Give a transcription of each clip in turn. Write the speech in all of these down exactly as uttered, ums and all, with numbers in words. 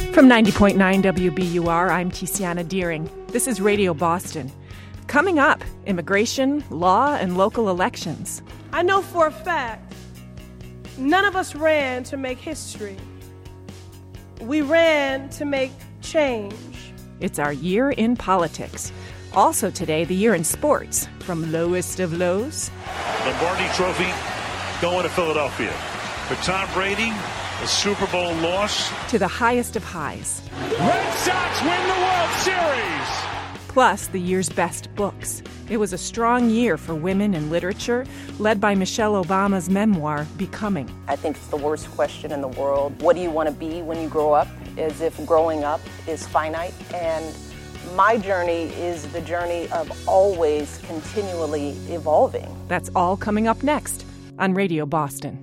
From ninety point nine W B U R, I'm Tiziana Deering. This is Radio Boston. Coming up, immigration, law, and local elections. I know for a fact, none of us ran to make history. We ran to make change. It's our year in politics. Also today, the year in sports. From lowest of lows. Lombardi Trophy going to Philadelphia. For Tom Brady, a Super Bowl loss. To the highest of highs. Red Sox win the World Series. Plus, the year's best books. It was a strong year for women in literature, led by Michelle Obama's memoir, Becoming. I think it's the worst question in the world. What do you want to be when you grow up? As if growing up is finite. And my journey is the journey of always continually evolving. That's all coming up next on Radio Boston.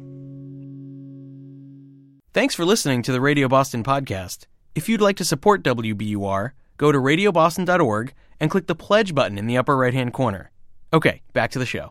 Thanks for listening to the Radio Boston podcast. If you'd like to support W B U R, go to radio boston dot org and click the pledge button in the upper right-hand corner. Okay, back to the show.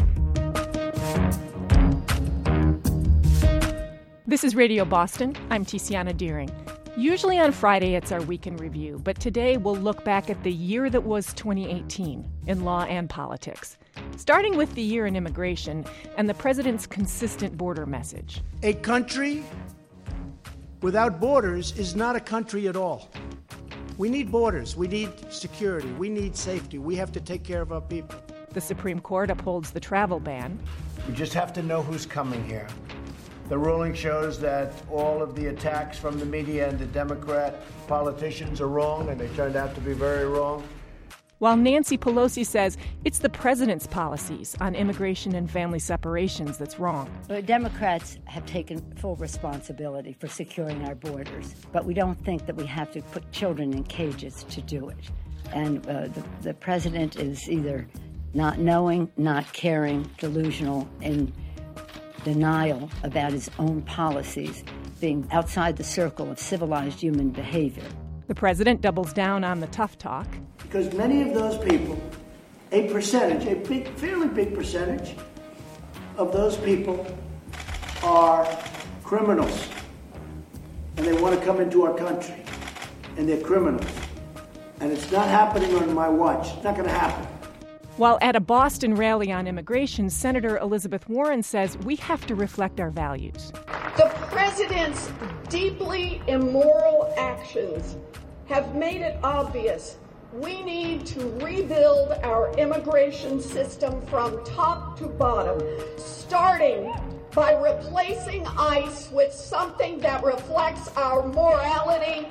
This is Radio Boston. I'm Tiziana Deering. Usually on Friday, it's our Week in Review, but today we'll look back at the year that was twenty eighteen in law and politics, starting with the year in immigration and the president's consistent border message. A country without borders is not a country at all. We need borders. We need security. We need safety. We have to take care of our people. The Supreme Court upholds the travel ban. We just have to know who's coming here. The ruling shows that all of the attacks from the media and the Democrat politicians are wrong, and they turned out to be very wrong. While Nancy Pelosi says it's the president's policies on immigration and family separations that's wrong. The Democrats have taken full responsibility for securing our borders, but we don't think that we have to put children in cages to do it. And uh, the, the president is either not knowing, not caring, delusional, and denial about his own policies being outside the circle of civilized human behavior. The president doubles down on the tough talk. Because many of those people, a percentage, a big, fairly big percentage of those people are criminals. And they want to come into our country. And they're criminals. And it's not happening on my watch. It's not going to happen. While at a Boston rally on immigration, Senator Elizabeth Warren says we have to reflect our values. The president's deeply immoral actions have made it obvious we need to rebuild our immigration system from top to bottom, starting by replacing ICE with something that reflects our morality and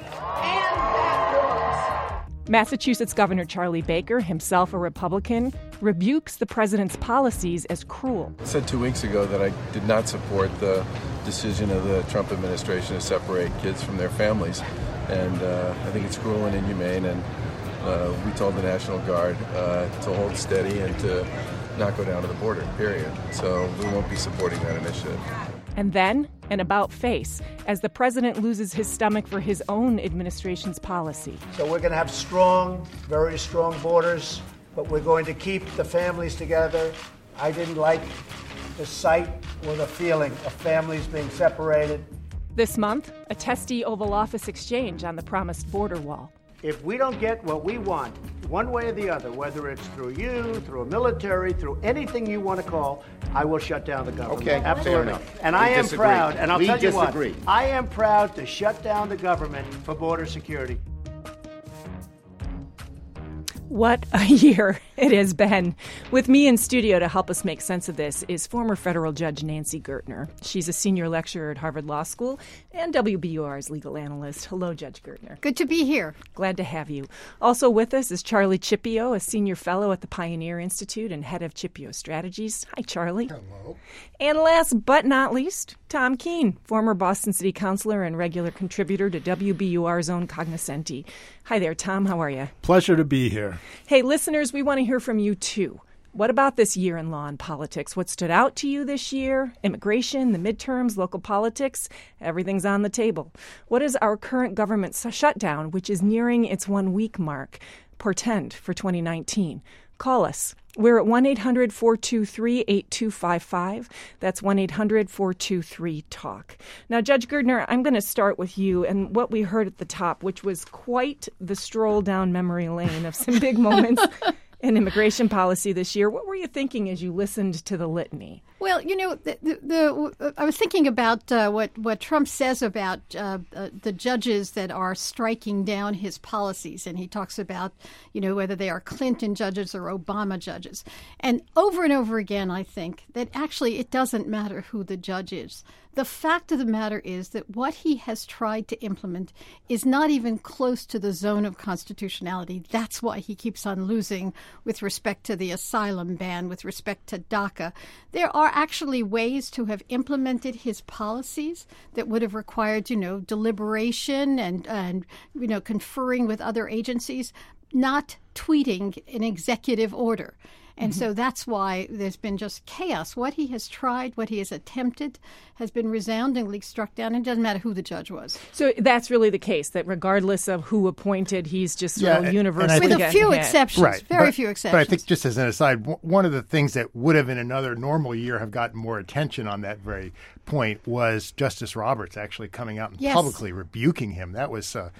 that works. Massachusetts Governor Charlie Baker, himself a Republican, rebukes the president's policies as cruel. I said two weeks ago that I did not support the decision of the Trump administration to separate kids from their families. And uh, I think it's cruel and inhumane. And uh, we told the National Guard uh, to hold steady and to not go down to the border, period. So we won't be supporting that initiative. And then, an about-face, as the president loses his stomach for his own administration's policy. So we're going to have strong, very strong borders, but we're going to keep the families together. I didn't like the sight or the feeling of families being separated. This month, a testy Oval Office exchange on the promised border wall. If we don't get what we want, one way or the other, whether it's through you, through a military, through anything you want to call, I will shut down the government. Okay, absolutely. And we I am disagree. proud, and I'll we tell you disagree. what, I am proud to shut down the government for border security. What a year it has been. With me in studio to help us make sense of this is former federal judge Nancy Gertner. She's a senior lecturer at Harvard Law School and W B U R's legal analyst. Hello, Judge Gertner. Good to be here. Glad to have you. Also with us is Charlie Cipio, a senior fellow at the Pioneer Institute and head of Cipio Strategies. Hi, Charlie. Hello. And last but not least, Tom Keene, former Boston City Councilor and regular contributor to W B U R's own Cognoscenti. Hi there, Tom. How are you? Pleasure to be here. Hey, listeners, we want to hear from you, too. What about this year in law and politics? What stood out to you this year? Immigration, the midterms, local politics, everything's on the table. What is our current government shutdown, which is nearing its one-week mark, portend for twenty nineteen? Call us. We're at one eight hundred four two three eight two five five. That's one eight hundred four two three talk. Now, Judge Girdner, I'm going to start with you and what we heard at the top, which was quite the stroll down memory lane of some big moments in immigration policy this year. What were you thinking as you listened to the litany? Well, you know, the, the, the I was thinking about uh, what what Trump says about uh, uh, the judges that are striking down his policies, and he talks about, you know, whether they are Clinton judges or Obama judges, and over and over again, I think that actually it doesn't matter who the judge is. The fact of the matter is that what he has tried to implement is not even close to the zone of constitutionality. That's why he keeps on losing with respect to the asylum ban, with respect to DACA. There are actually ways to have implemented his policies that would have required, you know, deliberation and, and you know, conferring with other agencies, not tweeting an executive order. And mm-hmm. so that's why there's been just chaos. What he has tried, what he has attempted, has been resoundingly struck down. It doesn't matter who the judge was. So that's really the case, that regardless of who appointed, he's just yeah, sort of universally with a few hit. exceptions, right. very but, few exceptions. But I think just as an aside, one of the things that would have in another normal year have gotten more attention on that very point was Justice Roberts actually coming out and yes. publicly rebuking him. That was... Uh,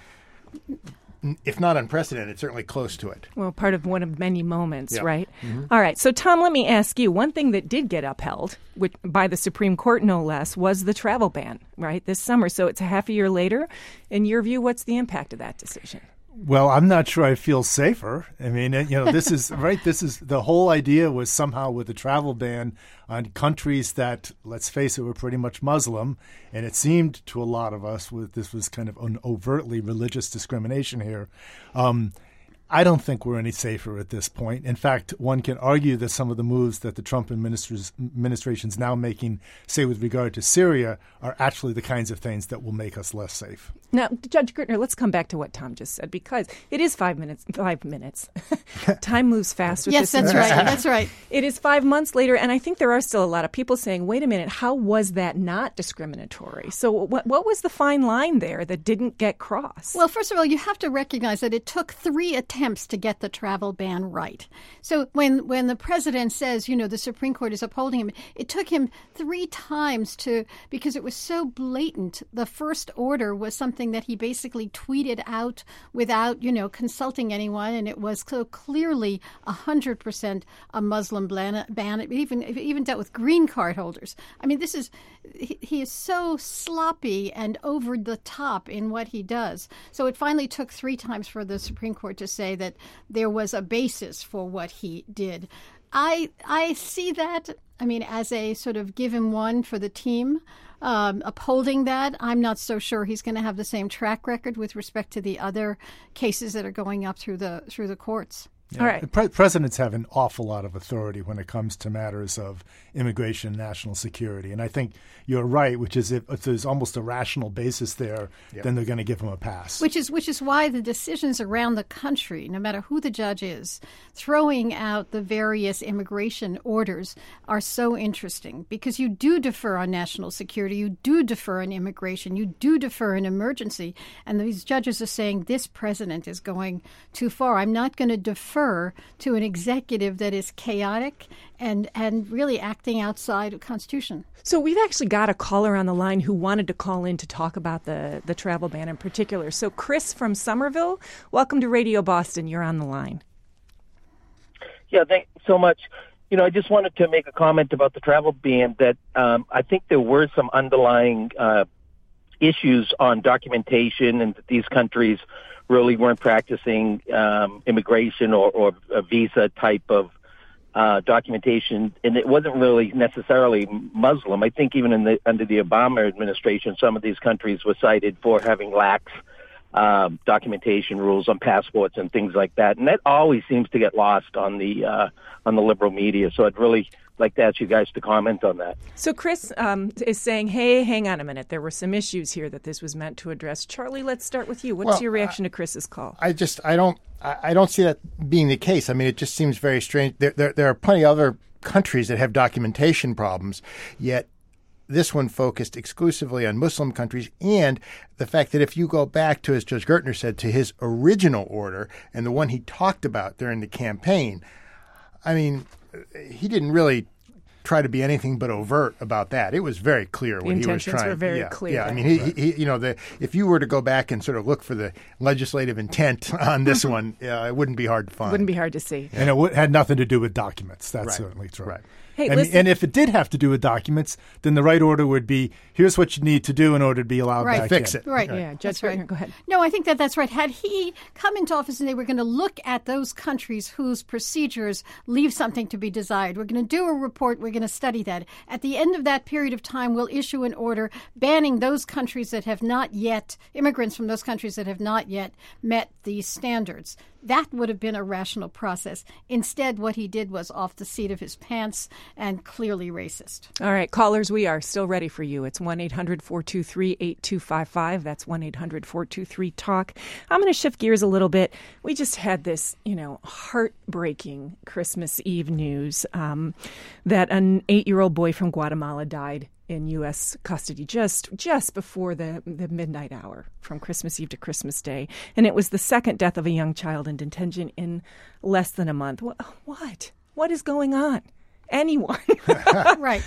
if not unprecedented, certainly close to it. Well, part of one of many moments, yeah. right? Mm-hmm. All right. So, Tom, let me ask you, one thing that did get upheld, which, by the Supreme Court no less, was the travel ban, right, this summer. So it's a half a year later. In your view, what's the impact of that decision? Well, I'm not sure I feel safer. I mean, you know, this is right. This is the whole idea was somehow with the travel ban on countries that, let's face it, were pretty much Muslim. And it seemed to a lot of us with this was kind of an overtly religious discrimination here. Um, I don't think we're any safer at this point. In fact, one can argue that some of the moves that the Trump administration is now making, say with regard to Syria, are actually the kinds of things that will make us less safe. Now, Judge Girdner, let's come back to what Tom just said, because it is five minutes. Five minutes. Time moves fast with yes, this. Yes, that's right. That's right. It is five months later, and I think there are still a lot of people saying, wait a minute, how was that not discriminatory? So what, what was the fine line there that didn't get crossed? Well, first of all, you have to recognize that it took three attempts to get the travel ban right. So when, when the president says, you know, the Supreme Court is upholding him, it took him three times to, because it was so blatant. The first order was something that he basically tweeted out without, you know, consulting anyone, and it was so clearly one hundred percent a Muslim ban. It even, it even dealt with green card holders. I mean, this is, he, he is so sloppy and over the top in what he does. So it finally took three times for the Supreme Court to say that there was a basis for what he did. I I see that, I mean, as a sort of give him one for the team. Um, upholding that, I'm not so sure he's going to have the same track record with respect to the other cases that are going up through the through the courts. Yeah. All right. Pre- presidents have an awful lot of authority when it comes to matters of immigration and national security. And I think you're right, which is if, if there's almost a rational basis there, yep. then they're going to give them a pass. Which is which is why the decisions around the country, no matter who the judge is, throwing out the various immigration orders are so interesting, because you do defer on national security, you do defer on immigration, you do defer on emergency. And these judges are saying this president is going too far. I'm not going to defer to an executive that is chaotic and, and really acting outside of the Constitution. So we've actually got a caller on the line who wanted to call in to talk about the, the travel ban in particular. So Chris from Somerville, welcome to Radio Boston. You're on the line. Yeah, thanks so much. You know, I just wanted to make a comment about the travel ban that um, I think there were some underlying uh, issues on documentation, and that these countries really weren't practicing um, immigration or, or a visa type of uh, documentation, and it wasn't really necessarily Muslim. I think even in the, under the Obama administration, some of these countries were cited for having lax um, documentation rules on passports and things like that, and that always seems to get lost on the uh, on the liberal media. So I'd really like to ask you guys to comment on that. So Chris um, is saying, hey, hang on a minute. There were some issues here that this was meant to address. Charlie, let's start with you. What's well, your reaction uh, to Chris's call? I just, I don't, I don't see that being the case. I mean, it just seems very strange. There, there, there are plenty of other countries that have documentation problems, yet this one focused exclusively on Muslim countries, and the fact that if you go back to, as Judge Gertner said, to his original order and the one he talked about during the campaign, I mean, he didn't really try to be anything but overt about that. It was very clear the what he was trying. The intentions were very yeah, clear. Yeah, I mean, he, right. he, you know, the if you were to go back and sort of look for the legislative intent on this one, uh, it wouldn't be hard to find. Wouldn't be hard to see. And it w- had nothing to do with documents. That's right. certainly true. Right. Hey, and, listen. and if it did have to do with documents, then the right order would be, here's what you need to do in order to be allowed right. back Fix in. it. Right. Yeah, yeah. Judge That's right. Wagner, go ahead. No, I think that that's right. Had he come into office and they were going to look at those countries whose procedures leave something to be desired, we're going to do a report, we're going to study that. At the end of that period of time, we'll issue an order banning those countries that have not yet, immigrants from those countries that have not yet met these standards. That would have been a rational process. Instead, what he did was off the seat of his pants and clearly racist. All right, callers, we are still ready for you. It's one eight hundred four two three eight two five five. That's one eight hundred four two three talk. I'm going to shift gears a little bit. We just had this, you know, heartbreaking Christmas Eve news um, that an eight-year-old boy from Guatemala died in U S custody just just before the, the midnight hour from Christmas Eve to Christmas Day. And it was the second death of a young child in detention in less than a month. What? What, what is going on? Anyone? Right.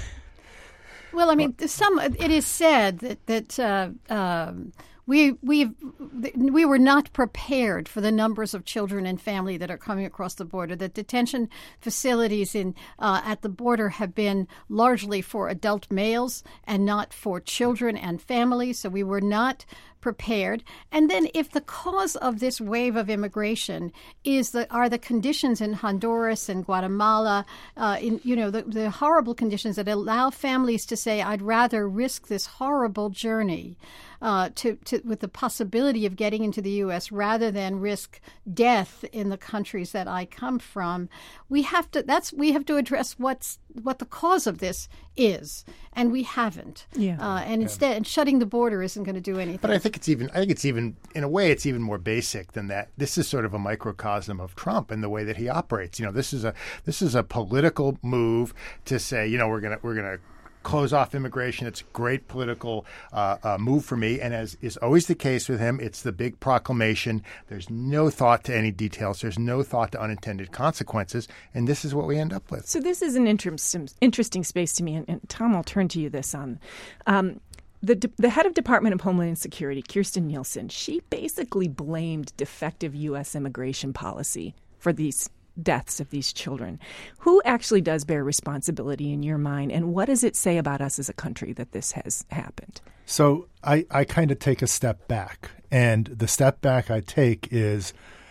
Well, I mean, some it is said that that uh, um, we we we were not prepared for the numbers of children and family that are coming across the border. That detention facilities in uh, at the border have been largely for adult males and not for children and families. So we were not prepared. And then if the cause of this wave of immigration is the are the conditions in Honduras and Guatemala, uh, in you know the, the horrible conditions that allow families to say, I'd rather risk this horrible journey uh, to, to with the possibility of getting into the U S rather than risk death in the countries that I come from, we have to that's we have to address what's what the cause of this is, and we haven't. Yeah. Uh, and Yeah. instead, and shutting the border isn't going to do anything. But I think it's even. I think it's even in a way. It's even more basic than that. This is sort of a microcosm of Trump and the way that he operates. You know, this is a this is a political move to say, you know, we're gonna we're gonna close off immigration. It's a great political uh, uh, move for me. And as is always the case with him, it's the big proclamation. There's no thought to any details. There's no thought to unintended consequences. And this is what we end up with. So this is an interesting, interesting space to me. And, and Tom, I'll turn to you this on. Um, the, the head of Department of Homeland Security, Kirstjen Nielsen, she basically blamed defective U S immigration policy for these deaths of these children. Who actually does bear responsibility in your mind, and what does it say about us as a country that this has happened? So I, I kind of take a step back, and the step back I take is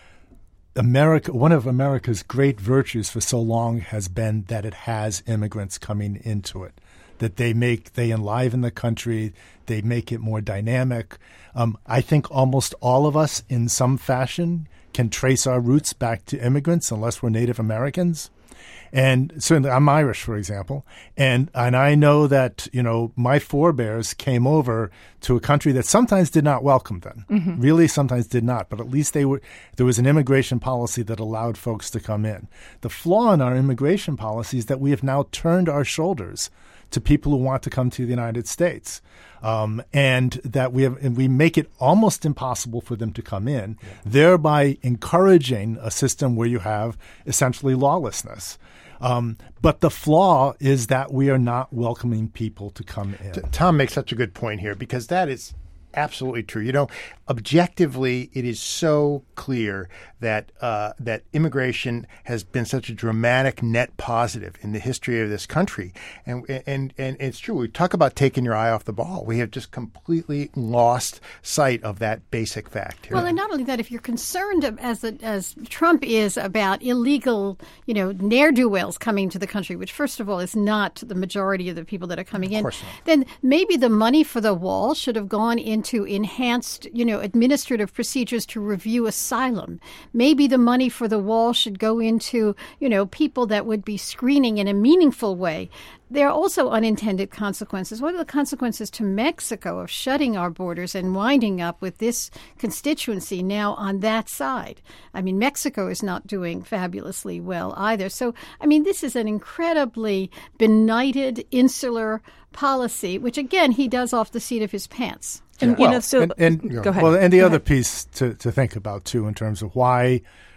America. One of America's great virtues for so long has been that it has immigrants coming into it, that they make they enliven the country, they make it more dynamic. Um, I think almost all of us, in some fashion, can trace our roots back to immigrants, unless we're Native Americans. And certainly, I'm Irish, for example, and and I know that, you know, my forebears came over to a country that sometimes did not welcome them, mm-hmm. really sometimes did not, but at least they were. There was an immigration policy that allowed folks to come in. The flaw in our immigration policy is that we have now turned our shoulders to people who want to come to the United States, um, and that we have, and we make it almost impossible for them to come in, yeah. thereby encouraging a system where you have essentially lawlessness. Um, but the flaw is that we are not welcoming people to come in. Tom makes such a good point here, because that is absolutely true. You know, objectively, it is so clear that uh, that immigration has been such a dramatic net positive in the history of this country, and and and it's true. We talk about taking your eye off the ball. We have just completely lost sight of that basic fact. Well, and not only that, if you're concerned as a, as Trump is about illegal, you know, ne'er-do-wells coming to the country, which first of all is not the majority of the people that are coming in, then maybe the money for the wall should have gone into enhanced, you know, administrative procedures to review asylum. Maybe the money for the wall should go into, you know, people that would be screening in a meaningful way. There are also unintended consequences. What are the consequences to Mexico of shutting our borders and winding up with this constituency now on that side? I mean, Mexico is not doing fabulously well either. So, I mean, this is an incredibly benighted, insular policy, which, again, he does off the seat of his pants. And, well, you know, so and, and, go ahead. Well, and the go other ahead. piece to, to think about, too, in terms of why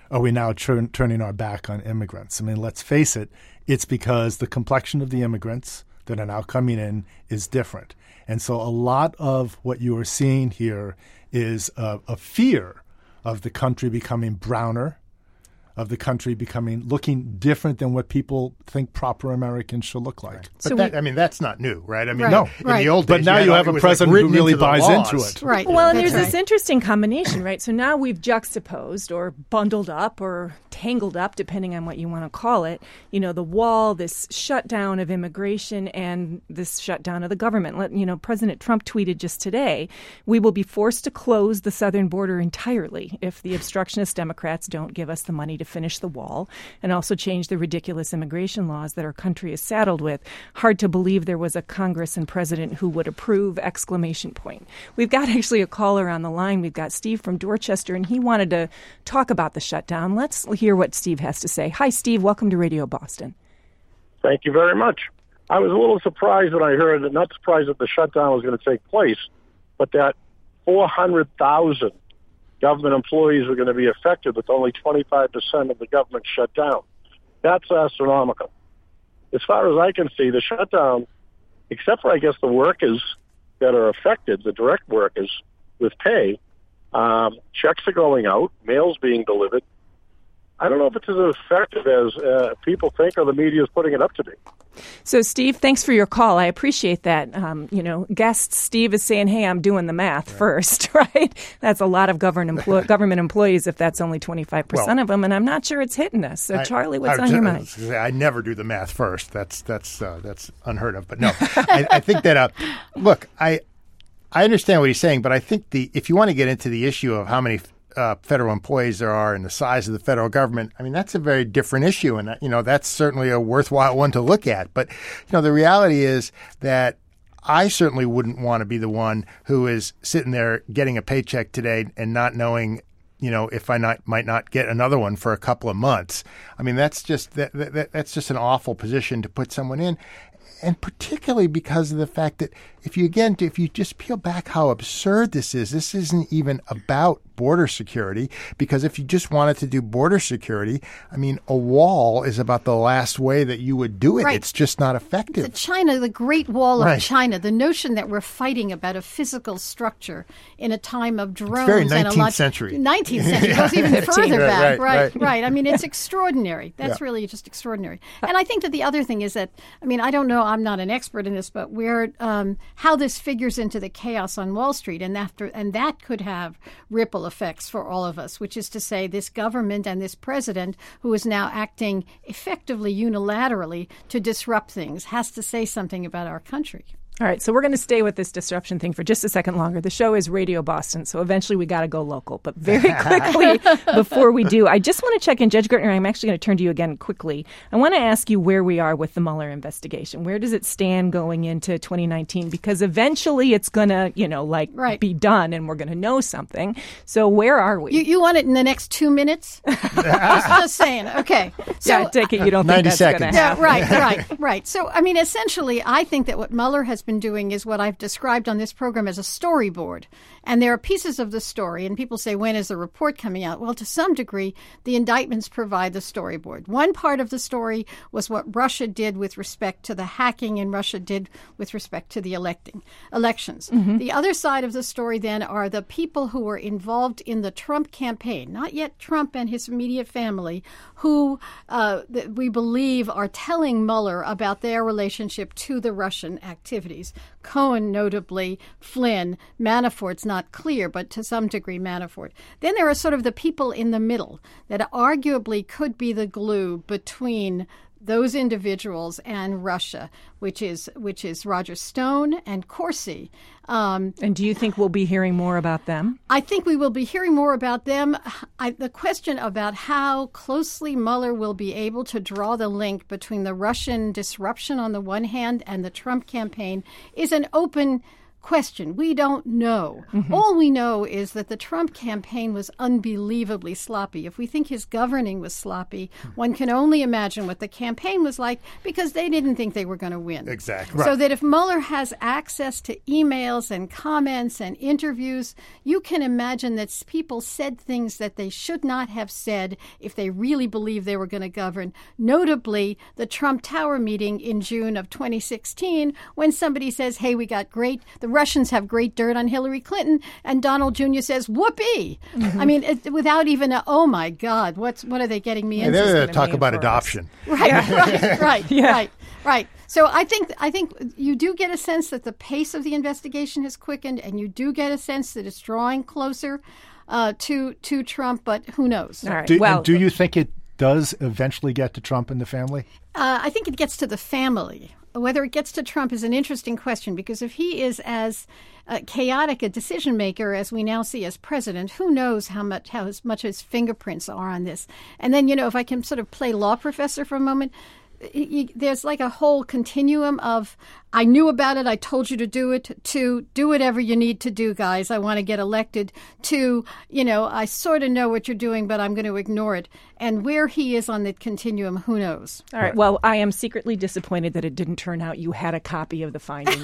are we now turn, turning our back on immigrants? I mean, let's face it, it's because the complexion of the immigrants that are now coming in is different. And so a lot of what you are seeing here is a, a fear of the country becoming browner, of the country becoming looking different than what people think proper Americans should look like. Right. But so that, we, I mean, that's not new, right? I mean, right. no, in right. the old days, but now you, you had, have a like president who really into buys laws. into it. Right. Well, and that's there's right. this interesting combination, right? So now we've juxtaposed or bundled up or tangled up, depending on what you want to call it, you know, the wall, this shutdown of immigration and this shutdown of the government. Let, you know, President Trump tweeted just today, we will be forced to close the southern border entirely if the obstructionist Democrats don't give us the money to finish the wall and also change the ridiculous immigration laws that our country is saddled with. Hard to believe there was a Congress and president who would approve, exclamation point. We've got actually a caller on the line. We've got Steve from Dorchester, and he wanted to talk about the shutdown. Let's hear what Steve has to say. Hi, Steve. Welcome to Radio Boston. Thank you very much. I was a little surprised when I heard, not surprised that the shutdown was going to take place, but that four hundred thousand government employees were going to be affected with only twenty-five percent of the government shut down. That's astronomical. As far as I can see, the shutdown, except for, I guess, the workers that are affected, the direct workers with pay, um, checks are going out, mail's being delivered. I don't know if it's as effective as uh, people think or the media is putting it up to be. So, Steve, thanks for your call. I appreciate that. Um, you know, guest Steve is saying, hey, I'm doing the math right. first, right? That's a lot of government, empl- government employees if that's only twenty-five percent well, of them, and I'm not sure it's hitting us. So, I, Charlie, what's I, on I, your mind? I never do the math first. That's that's uh, that's unheard of. But no, I, I think that, uh, look, I I understand what he's saying, but I think the if you want to get into the issue of how many Uh, federal employees there are and the size of the federal government, I mean, that's a very different issue. And, you know, that's certainly a worthwhile one to look at. But, you know, the reality is that I certainly wouldn't want to be the one who is sitting there getting a paycheck today and not knowing, you know, if I not, might not get another one for a couple of months. I mean, that's just that, that that's just an awful position to put someone in. And particularly because of the fact that if you, again, if you just peel back how absurd this is, this isn't even about border security, because if you just wanted to do border security, I mean, a wall is about the last way that you would do it. Right. It's just not effective. The China, the Great Wall of right. China, the notion that we're fighting about a physical structure in a time of drones. It's very and nineteenth a lot, century. nineteenth century. It goes even further right, back. Right, right, right. right. I mean, it's extraordinary. That's yeah. really just extraordinary. And I think that the other thing is that, I mean, I don't know, I'm not an expert in this, but where um, how this figures into the chaos on Wall Street, and after and that could have ripple effects for all of us, which is to say this government and this president who is now acting effectively unilaterally to disrupt things has to say something about our country. All right, so we're going to stay with this disruption thing for just a second longer. The show is Radio Boston, so eventually we got to go local. But very quickly, before we do, I just want to check in. Judge Gertner, I'm actually going to turn to you again quickly. I want to ask you where we are with the Mueller investigation. Where does it stand going into twenty nineteen? Because eventually it's going to, you know, like right. be done and we're going to know something. So where are we? You, you want it in the next two minutes? just, just saying. Okay. So, yeah, I take it you don't think that's going to happen. Yeah, right, right, right. So, I mean, essentially, I think that what Mueller has been doing is what I've described on this program as a storyboard. And there are pieces of the story, and people say, when is the report coming out? Well, to some degree, the indictments provide the storyboard. One part of the story was what Russia did with respect to the hacking and Russia did with respect to the electing elections. Mm-hmm. The other side of the story, then, are the people who were involved in the Trump campaign, not yet Trump and his immediate family, who uh, th- we believe are telling Mueller about their relationship to the Russian activities. Cohen, notably, Flynn, Manafort's not clear, but to some degree Manafort. Then there are sort of the people in the middle that arguably could be the glue between those individuals and Russia, which is which is Roger Stone and Corsi. Um, and do you think we'll be hearing more about them? I think we will be hearing more about them. I, the question about how closely Mueller will be able to draw the link between the Russian disruption on the one hand and the Trump campaign is an open question. We don't know. Mm-hmm. All we know is that the Trump campaign was unbelievably sloppy. If we think his governing was sloppy, one can only imagine what the campaign was like because they didn't think they were going to win. Exactly. So right. that if Mueller has access to emails and comments and interviews, you can imagine that people said things that they should not have said if they really believed they were going to govern. Notably, the Trump Tower meeting in June of twenty sixteen, when somebody says, hey, we got great, the Russians have great dirt on Hillary Clinton, and Donald Junior says, whoopee. Mm-hmm. I mean, it, without even a, oh my God, what's what are they getting me yeah, into? They're going to talk about adoption. Right, right, right, yeah. right, right. So I think I think you do get a sense that the pace of the investigation has quickened, and you do get a sense that it's drawing closer uh, to to Trump, but who knows? All right. Do, well, do you think it does eventually get to Trump and the family? Uh, I think it gets to the family. Whether it gets to Trump is an interesting question, because if he is as uh, chaotic a decision maker as we now see as president, who knows how much how much his fingerprints are on this. And then, you know, if I can sort of play law professor for a moment, he, there's like a whole continuum of, I knew about it, I told you to do it, to do whatever you need to do, guys, I want to get elected, to, you know, I sort of know what you're doing, but I'm going to ignore it. And where he is on the continuum, who knows? All right. Well, I am secretly disappointed that it didn't turn out you had a copy of the findings.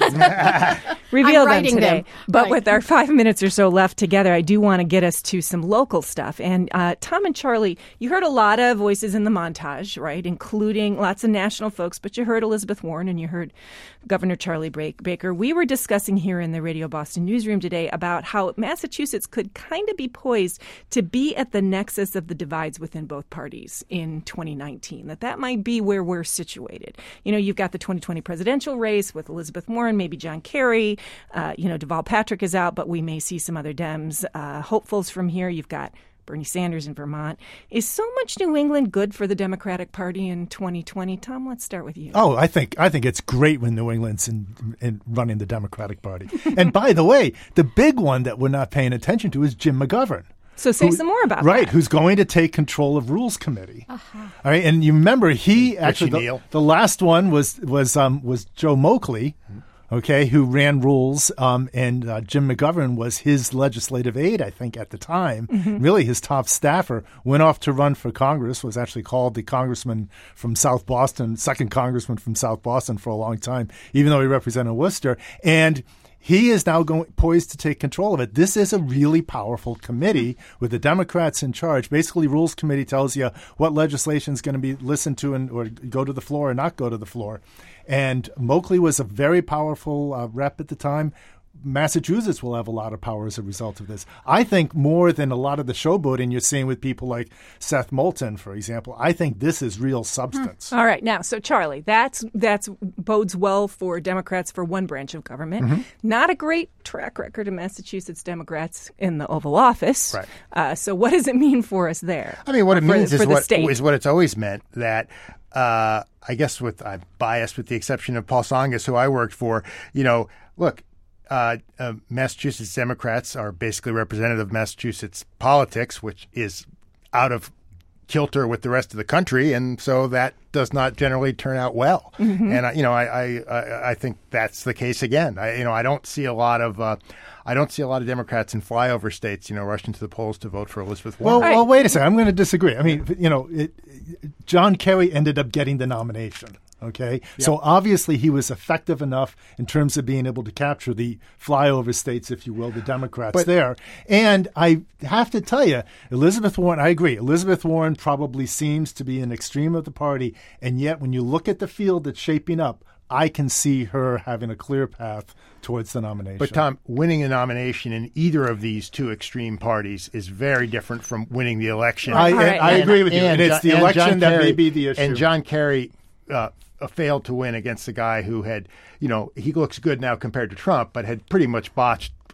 Reveal them today. Them. But right. with our five minutes or so left together, I do want to get us to some local stuff. And uh, Tom and Charlie, you heard a lot of voices in the montage, right, including lots of national folks, but you heard Elizabeth Warren and you heard Governor Charlie Baker. We were discussing here in the Radio Boston newsroom today about how Massachusetts could kind of be poised to be at the nexus of the divides within both parties in twenty nineteen, that that might be where we're situated. You know, you've got the twenty twenty presidential race with Elizabeth Warren, maybe John Kerry, uh, you know, Deval Patrick is out, but we may see some other Dems uh, hopefuls from here. You've got Bernie Sanders in Vermont. Is so much New England good for the Democratic Party in twenty twenty? Tom, let's start with you. Oh, I think I think it's great when New England's in, in running the Democratic Party. And by the way, the big one that we're not paying attention to is Jim McGovern. So say who, some more about right, that. Who's going to take control of Rules Committee. Uh-huh. All right, and you remember he actually the, the last one was was um, was Joe Moakley, okay, who ran Rules, um, and uh, Jim McGovern was his legislative aide, I think, at the time. Mm-hmm. Really, his top staffer went off to run for Congress. Was actually called the congressman from South Boston, second congressman from South Boston for a long time, even though he represented Worcester. And he is now going poised to take control of it. This is a really powerful committee with the Democrats in charge. Basically, Rules Committee tells you what legislation is going to be listened to and or go to the floor or not go to the floor. And Moakley was a very powerful uh, rep at the time. Massachusetts will have a lot of power as a result of this. I think more than a lot of the showboating you're seeing with people like Seth Moulton, for example. I think this is real substance. Hmm. All right. Now, so Charlie, that's that's bodes well for Democrats for one branch of government. Mm-hmm. Not a great track record of Massachusetts Democrats in the Oval Office. Right. Uh, so what does it mean for us there? I mean, what it for, means for is, what, state? is what it's always meant, that uh, I guess with I'm biased with the exception of Paul Tsongas, who I worked for, you know, look, Uh, uh, Massachusetts Democrats are basically representative of Massachusetts politics, which is out of kilter with the rest of the country, and so that does not generally turn out well. Mm-hmm. And uh, you know, I, I I think that's the case again. I, you know, I don't see a lot of uh, I don't see a lot of Democrats in flyover states, you know, rushing to the polls to vote for Elizabeth Warren. Well, well, wait a second. I'm going to disagree. I mean, you know, it, John Kerry ended up getting the nomination. Okay, yep. So obviously he was effective enough in terms of being able to capture the flyover states, if you will, the Democrats but, there. And I have to tell you, Elizabeth Warren, I agree. Elizabeth Warren probably seems to be an extreme of the party. And yet when you look at the field that's shaping up, I can see her having a clear path towards the nomination. But, Tom, winning a nomination in either of these two extreme parties is very different from winning the election. I, right. I, I agree with you. And, and it's the election that Kerry, may be the issue. And John Kerry uh, failed to win against a guy who had, you know, he looks good now compared to Trump, but had pretty much botched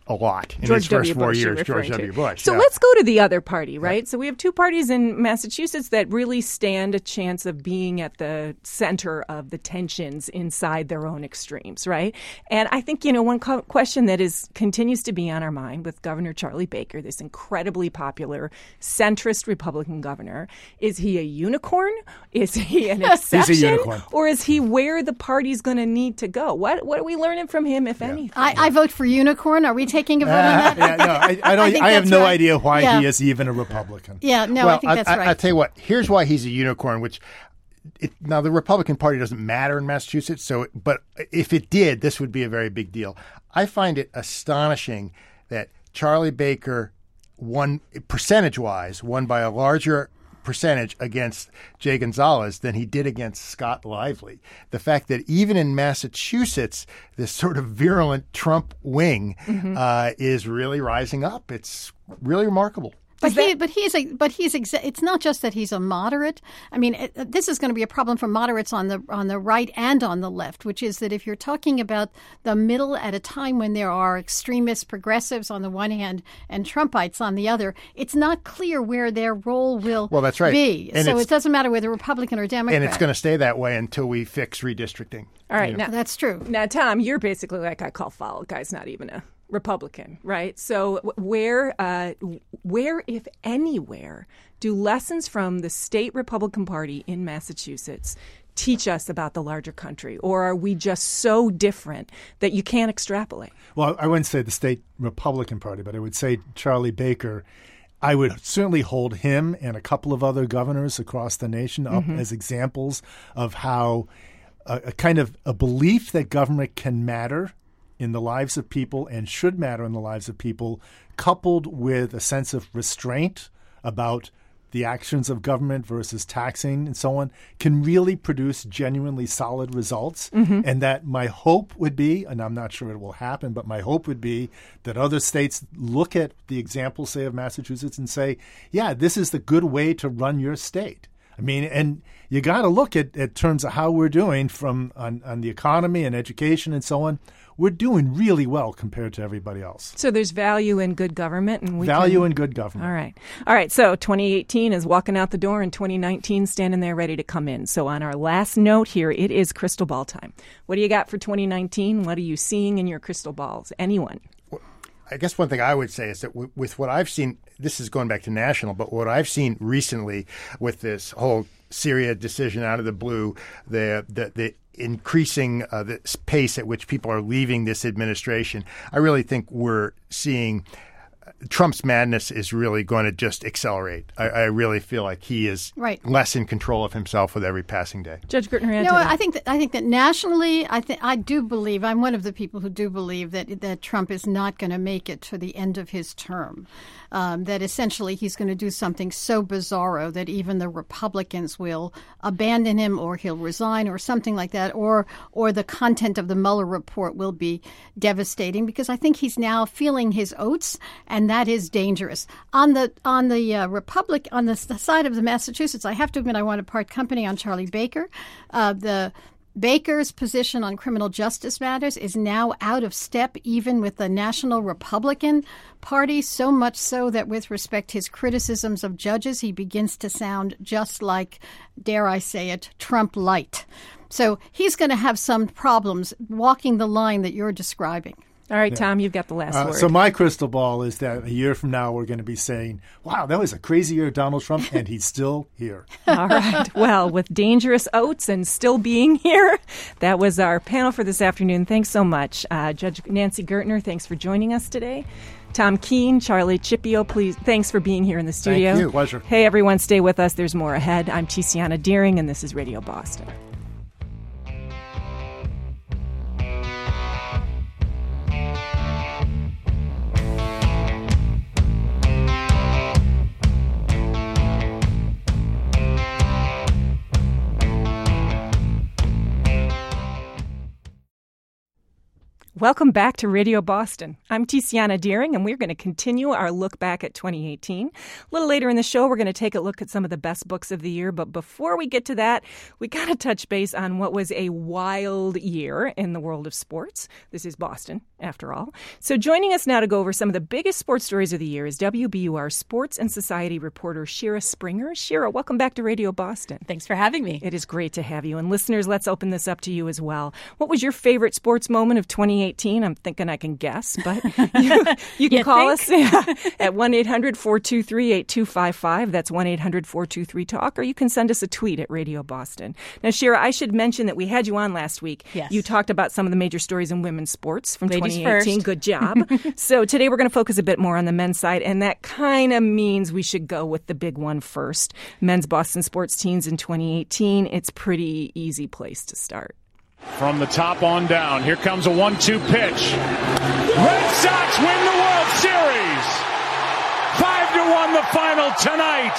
a lot in George his first W. four Bush, years, you're George referring W. to. Bush. So yeah. let's go to the other party, right? Yeah. So we have two parties in Massachusetts that really stand a chance of being at the center of the tensions inside their own extremes, right? And I think, you know, one co- question that is continues to be on our mind with Governor Charlie Baker, this incredibly popular centrist Republican governor, is he a unicorn? Is he an exception? He's a unicorn. Or is he where the party's going to need to go? What what are we learning from him, if yeah. anything? I, I vote for unicorn. Are we taking a vote on that? yeah, no, I, I don't. I, I have no right. idea why yeah. he is even a Republican. Yeah, no, well, I think that's I, right. I, I'll tell you what. Here's why he's a unicorn. Which it, now the Republican Party doesn't matter in Massachusetts. So, but if it did, this would be a very big deal. I find it astonishing that Charlie Baker won percentage-wise, won by a larger percentage against Jay Gonzalez than he did against Scott Lively. The fact that even in Massachusetts, this sort of virulent Trump wing mm-hmm. uh, is really rising up. It's really remarkable. But he, but he's a, but he's. Exa- it's not just that he's a moderate. I mean, it, this is going to be a problem for moderates on the on the right and on the left, which is that if you're talking about the middle at a time when there are extremist progressives on the one hand and Trumpites on the other, it's not clear where their role will well, that's right. be. And so it doesn't matter whether Republican or Democrat. And it's going to stay that way until we fix redistricting. All right, you know. now, that's true. Now, Tom, you're basically like I call foul. Guy's not even a Republican, right? So where, uh, where, if anywhere, do lessons from the state Republican Party in Massachusetts teach us about the larger country? Or are we just so different that you can't extrapolate? Well, I wouldn't say the state Republican Party, but I would say Charlie Baker. I would certainly hold him and a couple of other governors across the nation up mm-hmm. as examples of how a, a kind of a belief that government can matter in the lives of people and should matter in the lives of people, coupled with a sense of restraint about the actions of government versus taxing and so on, can really produce genuinely solid results. Mm-hmm. And that my hope would be, and I'm not sure it will happen, but my hope would be that other states look at the example, say, of Massachusetts and say, yeah, this is the good way to run your state. I mean, and you got to look at, at terms of how we're doing from on, on the economy and education and so on. We're doing really well compared to everybody else. So there's value in good government, and we value can... in good government. All right, all right. So twenty eighteen is walking out the door, and twenty nineteen standing there ready to come in. So on our last note here, it is crystal ball time. What do you got for twenty nineteen? What are you seeing in your crystal balls? Anyone? I guess one thing I would say is that w- with what I've seen, this is going back to national, but what I've seen recently with this whole Syria decision out of the blue, the the, the increasing uh, the pace at which people are leaving this administration, I really think we're seeing Trump's madness is really going to just accelerate. I, I really feel like he is right. less in control of himself with every passing day. Judge Gertner, no, I think that I think that nationally, I think I do believe I'm one of the people who do believe that that Trump is not going to make it to the end of his term. Um, that essentially he's going to do something so bizarro that even the Republicans will abandon him, or he'll resign, or something like that, or or the content of the Mueller report will be devastating, because I think he's now feeling his oats, and that is dangerous. On the on the uh, Republic on the, the side of the Massachusetts, I have to admit I want to part company on Charlie Baker. Uh, the Baker's position on criminal justice matters is now out of step even with the National Republican Party, so much so that with respect to his criticisms of judges, he begins to sound just like, dare I say it, Trump light. So he's going to have some problems walking the line that you're describing. All right, Yeah. Tom, you've got the last Uh, word. so my crystal ball is that a year from now we're going to be saying, wow, that was a crazy year, Donald Trump, and he's still here. All right. Well, with dangerous oats and still being here, that was our panel for this afternoon. Thanks so much. Uh, Judge Nancy Gertner, thanks for joining us today. Tom Keene, Charlie Chipio, please, thanks for being here in the studio. Thank you. Pleasure. Hey, everyone, stay with us. There's more ahead. I'm Tiziana Deering, and this is Radio Boston. Welcome back to Radio Boston. I'm Tiziana Deering, and we're going to continue our look back at twenty eighteen. A little later in the show, we're going to take a look at some of the best books of the year. But before we get to that, we got to touch base on what was a wild year in the world of sports. This is Boston, after all. So joining us now to go over some of the biggest sports stories of the year is W B U R sports and society reporter Shira Springer. Shira, welcome back to Radio Boston. Thanks for having me. It is great to have you. And listeners, let's open this up to you as well. What was your favorite sports moment of twenty eighteen? I'm thinking I can guess, but you, you can you call think? us yeah, at one eight hundred four two three eight two five five. That's one eight hundred four two three talk, or you can send us a tweet at Radio Boston. Now, Shira, I should mention that we had you on last week. Yes. You talked about some of the major stories in women's sports from Ladies twenty eighteen. first. Good job. So today we're going to focus a bit more on the men's side, and that kind of means we should go with the big one first. Men's Boston sports teams in twenty eighteen. It's pretty easy place to start. From the top on down, here comes a one two pitch. Red Sox win the World Series. Five to one the final tonight.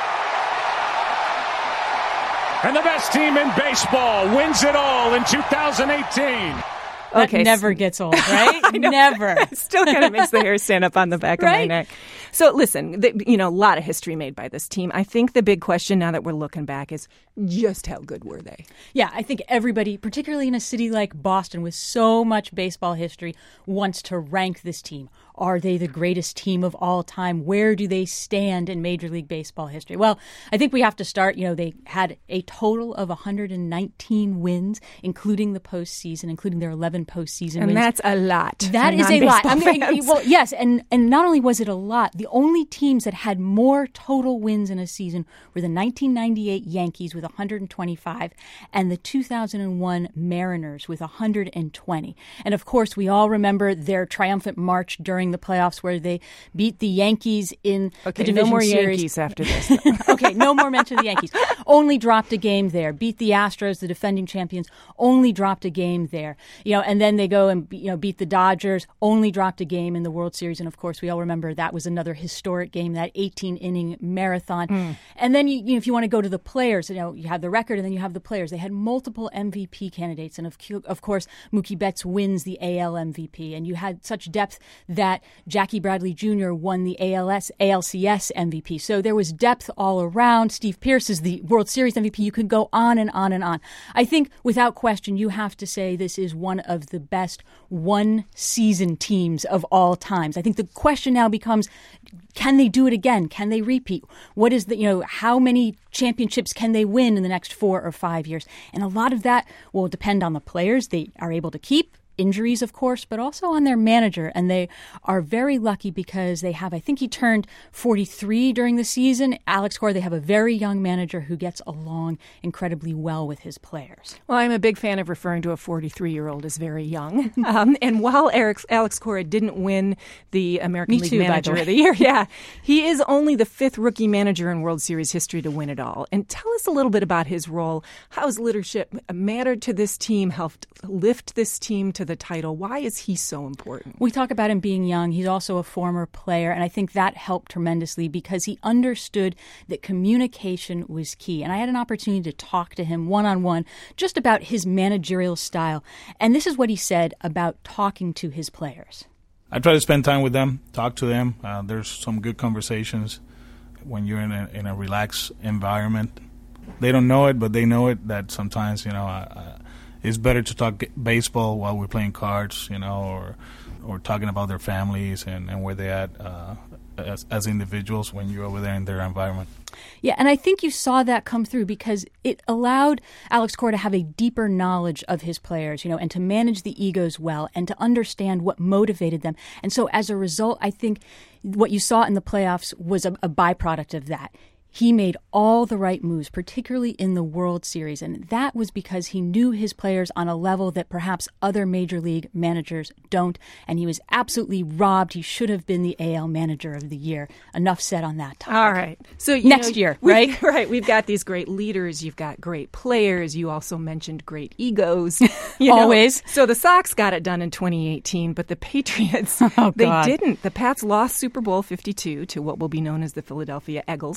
And the best team in baseball wins it all in two thousand eighteen. That Okay, never so- gets old, right? I know. Never. It still kind of makes the hair stand up on the back of my Right? neck. So listen, the, you know, a lot of history made by this team. I think the big question now that we're looking back is just how good were they? Yeah, I think everybody, particularly in a city like Boston with so much baseball history, wants to rank this team. Are they the greatest team of all time? Where do they stand in Major League Baseball history? Well, I think we have to start, you know, they had a total of one hundred nineteen wins, including the postseason, including their eleven postseason And wins. that's a lot. That for is a lot. non-baseball I mean, fans. well, yes, and and not only was it a lot, the only teams that had more total wins in a season were the nineteen ninety-eight Yankees with one hundred twenty-five and the two thousand one Mariners with one hundred twenty. And of course, we all remember their triumphant march during the playoffs where they beat the Yankees in Okay, the division no more series. Yankees after this. Okay, no more mention of the Yankees. Only dropped a game there. Beat the Astros, the defending champions. Only dropped a game there. You know, and then they go and you know beat the Dodgers. Only dropped a game in the World Series. And of course, we all remember that was another historic game, that eighteen inning marathon. Mm. And then you, you know, if you want to go to the players, you know, you have the record and then you have the players. They had multiple M V P candidates, and of of course, Mookie Betts wins the A L M V P. And you had such depth that Jackie Bradley Junior won the A L S A L C S M V P. So there was depth all around. Steve Pearce is the World Series M V P. You could go on and on and on. I think without question, you have to say this is one of the best one-season teams of all times. I think the question now becomes, can they do it again? Can they repeat? What is the, you know, how many championships can they win in the next four or five years? And a lot of that will depend on the players they are able to keep. Injuries, of course, but also on their manager. And they are very lucky because they have, I think he turned forty-three during the season. Alex Cora, they have a very young manager who gets along incredibly well with his players. Well, I'm a big fan of referring to a forty-three-year-old as very young. Um, and while Alex, Alex Cora didn't win the American Me League too, by the Manager way. of the Year, yeah, he is only the fifth rookie manager in World Series history to win it all. And tell us a little bit about his role. How has leadership mattered to this team, helped lift this team to the title? Why is he so important? We talk about him being young. He's also a former player, and I think that helped tremendously because he understood that communication was key. And I had an opportunity to talk to him one-on-one just about his managerial style. And this is what he said about talking to his players. I try to spend time with them, talk to them. Uh, there's some good conversations when you're in a, in a relaxed environment. They don't know it, but they know it, that sometimes, you know, I, I, it's better to talk baseball while we're playing cards, you know, or or talking about their families and, and where they're at uh, as, as individuals when you're over there in their environment. Yeah, and I think you saw that come through because it allowed Alex Cora to have a deeper knowledge of his players, you know, and to manage the egos well and to understand what motivated them. And so as a result, I think what you saw in the playoffs was a, a byproduct of that. He made all the right moves, particularly in the World Series, and that was because he knew his players on a level that perhaps other Major League managers don't, and he was absolutely robbed. He should have been the A L Manager of the Year. Enough said on that topic. All right. So you Next know, year, we- right? Right. We've got these great leaders. You've got great players. You also mentioned great egos. You know? Always. So the Sox got it done in twenty eighteen, but the Patriots, Oh, they God. didn't. The Pats lost Super Bowl fifty-two to what will be known as the Philadelphia Eagles.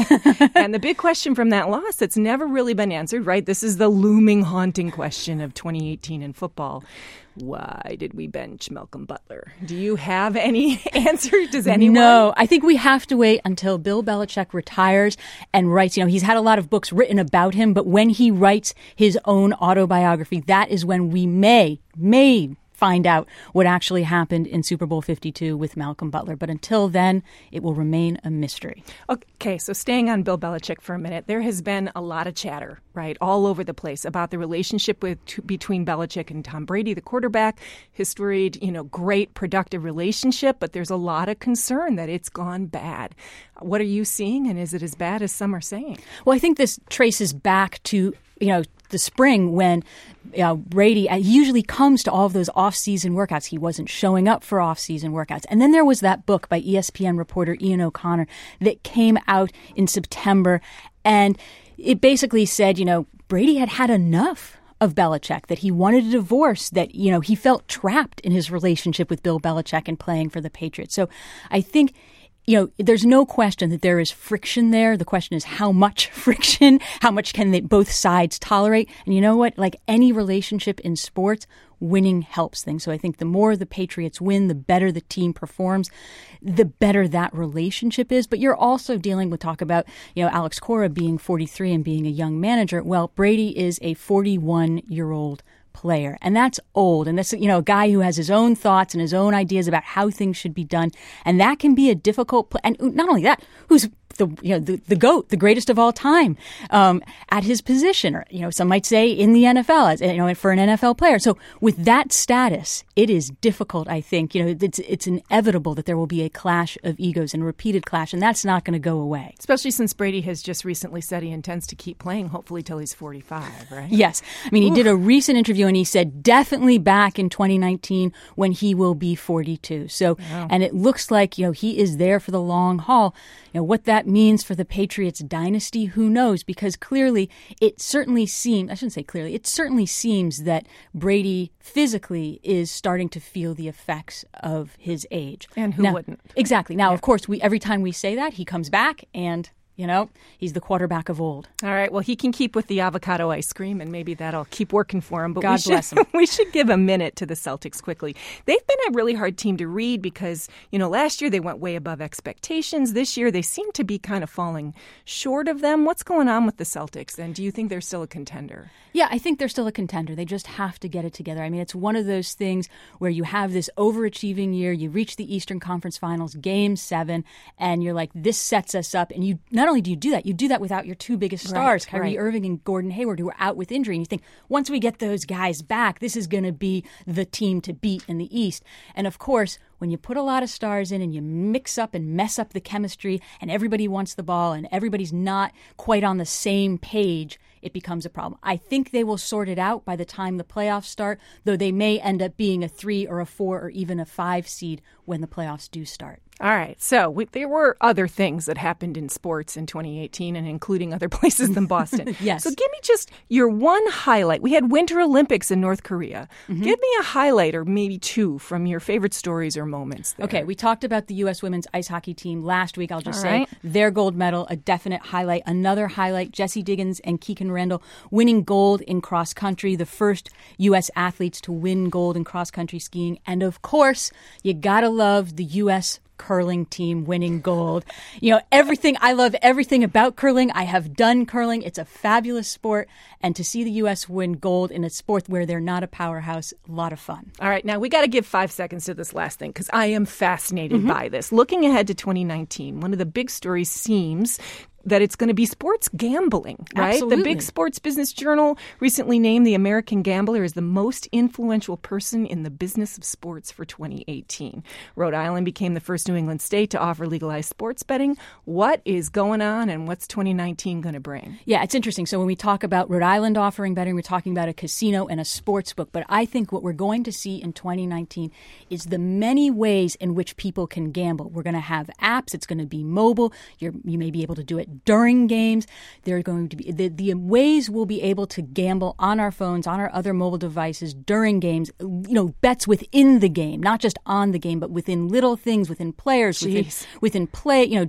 And the big question from that loss that's never really been answered, right? This is the looming, haunting question of twenty eighteen in football. Why did we bench Malcolm Butler? Do you have any answer? Does anyone? No, I think we have to wait until Bill Belichick retires and writes, you know, he's had a lot of books written about him, but when he writes his own autobiography, that is when we may, may find out what actually happened in Super Bowl fifty-two with Malcolm Butler. But until then, it will remain a mystery. Okay, so staying on Bill Belichick for a minute, there has been a lot of chatter, right, all over the place about the relationship with between Belichick and Tom Brady, the quarterback. His storied, you know, great, productive relationship, but there's a lot of concern that it's gone bad. What are you seeing, and is it as bad as some are saying? Well, I think this traces back to, you know, the spring when you know, Brady usually comes to all of those off-season workouts. He wasn't showing up for off-season workouts. And then there was that book by E S P N reporter Ian O'Connor that came out in September. And it basically said, you know, Brady had had enough of Belichick, that he wanted a divorce, that, you know, he felt trapped in his relationship with Bill Belichick and playing for the Patriots. So I think, you know, there's no question that there is friction there. The question is how much friction, how much can they, both sides tolerate? And you know what? Like any relationship in sports, winning helps things. So I think the more the Patriots win, the better the team performs, the better that relationship is. But you're also dealing with talk about, you know, Alex Cora being forty-three and being a young manager. Well, Brady is a forty-one-year-old player. And that's old. And that's, you know, a guy who has his own thoughts and his own ideas about how things should be done. And that can be a difficult play. And not only that, who's the, you know, the, the GOAT, the greatest of all time, um, at his position, or, you know, some might say in the N F L, as, you know, for an N F L player. So with that status, it is difficult, I think. You know, it's, it's inevitable that there will be a clash of egos and a repeated clash, and that's not going to go away. Especially since Brady has just recently said he intends to keep playing, hopefully till he's forty-five, right? Yes. I mean, he Oof. did a recent interview and he said definitely back in twenty nineteen when he will be forty-two. So, wow. And it looks like, you know, he is there for the long haul. You know, what that means for the Patriots dynasty, who knows? Because clearly, it certainly seems, I shouldn't say clearly, it certainly seems that Brady physically is starting to feel the effects of his age. And who now, wouldn't? Exactly. Now, yeah. of course, we every time we say that, he comes back and, you know, he's the quarterback of old. All right. Well, he can keep with the avocado ice cream, and maybe that'll keep working for him. But God we should, bless him. We should give a minute to the Celtics quickly. They've been a really hard team to read because, you know, last year they went way above expectations. This year they seem to be kind of falling short of them. What's going on with the Celtics? And do you think they're still a contender? Yeah, I think they're still a contender. They just have to get it together. I mean, it's one of those things where you have this overachieving year. You reach the Eastern Conference Finals, Game seven, and you're like, this sets us up. And you not only do you do that, you do that without your two biggest stars, right, Kyrie right. Irving and Gordon Hayward, who are out with injury. And you think, once we get those guys back, this is going to be the team to beat in the East. And of course, when you put a lot of stars in and you mix up and mess up the chemistry and everybody wants the ball and everybody's not quite on the same page, it becomes a problem. I think they will sort it out by the time the playoffs start, though they may end up being a three or a four or even a five seed when the playoffs do start. All right. So we, there were other things that happened in sports in twenty eighteen, and including other places than Boston. Yes. So give me just your one highlight. We had Winter Olympics in North Korea. Mm-hmm. Give me a highlight or maybe two from your favorite stories or moments there. Okay. We talked about the U S women's ice hockey team last week. I'll just All say right. their gold medal, a definite highlight. Another highlight, Jessie Diggins and Keegan Randall winning gold in cross country, the first U S athletes to win gold in cross country skiing. And of course, you got to love the U S curling team winning gold. You know, everything, I love everything about curling. I have done curling. It's a fabulous sport. And to see the U S win gold in a sport where they're not a powerhouse, a lot of fun. All right. Now, we got to give five seconds to this last thing because I am fascinated Mm-hmm. by this. Looking ahead to twenty nineteen, one of the big stories seems that it's going to be sports gambling, right? Absolutely. The big Sports Business Journal recently named the American gambler as the most influential person in the business of sports for twenty eighteen. Rhode Island became the first New England state to offer legalized sports betting. What is going on and what's twenty nineteen going to bring? Yeah, it's interesting. So when we talk about Rhode Island offering betting, we're talking about a casino and a sports book. But I think what we're going to see in twenty nineteen is the many ways in which people can gamble. We're going to have apps. It's going to be mobile. You're, you may be able to do it during games. There are going to be the, the ways we'll be able to gamble on our phones, on our other mobile devices during games, you know, bets within the game, not just on the game, but within little things, within players, within, within play, you know, doing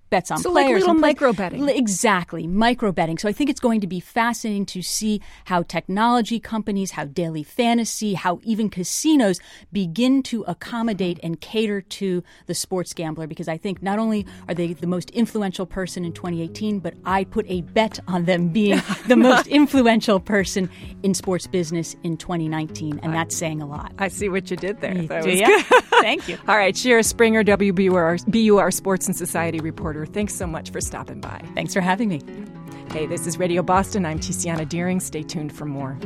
bets on so players. like little and play- micro betting. Exactly, micro betting. So I think it's going to be fascinating to see how technology companies, how daily fantasy, how even casinos begin to accommodate and cater to the sports gambler, because I think not only are they the most influential person in twenty eighteen, but I put a bet on them being the most influential person in sports business in twenty nineteen, and that's saying a lot. I see what you did there. That Do was ya? good. Thank you. All right, Shira Springer, W B U R, B U R Sports and Society reporter. Thanks so much for stopping by. Thanks for having me. Hey, this is Radio Boston. I'm Tiziana Deering. Stay tuned for more.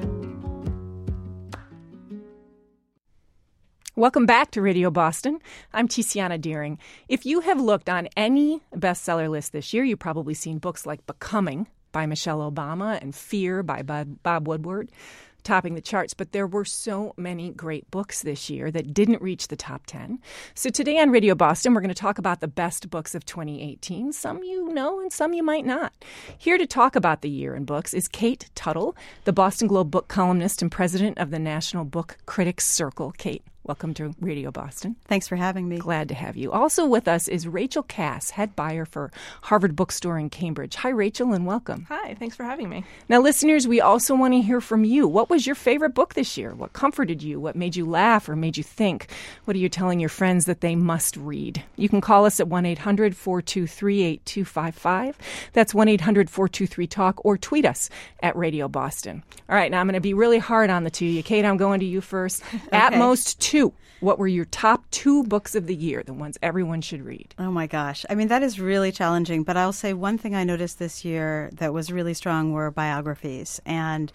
Welcome back to Radio Boston. I'm Tiziana Deering. If you have looked on any bestseller list this year, you've probably seen books like Becoming by Michelle Obama and Fear by Bob, Bob Woodward topping the charts, but there were so many great books this year that didn't reach the top ten. So today on Radio Boston, we're going to talk about the best books of twenty eighteen. Some you know and some you might not. Here to talk about the year in books is Kate Tuttle, the Boston Globe book columnist and president of the National Book Critics Circle. Kate, welcome to Radio Boston. Thanks for having me. Glad to have you. Also with us is Rachel Cass, head buyer for Harvard Bookstore in Cambridge. Hi, Rachel, and welcome. Hi, thanks for having me. Now, listeners, we also want to hear from you. What was your favorite book this year? What comforted you? What made you laugh or made you think? What are you telling your friends that they must read? You can call us at one eight hundred four two three eight two five five. That's one eight hundred four two three talk, or tweet us at Radio Boston. All right, now I'm going to be really hard on the two of you. Kate, I'm going to you first. Okay. At most two. What were your top two books of the year, the ones everyone should read? Oh, my gosh. I mean, that is really challenging. But I'll say one thing I noticed this year that was really strong were biographies. And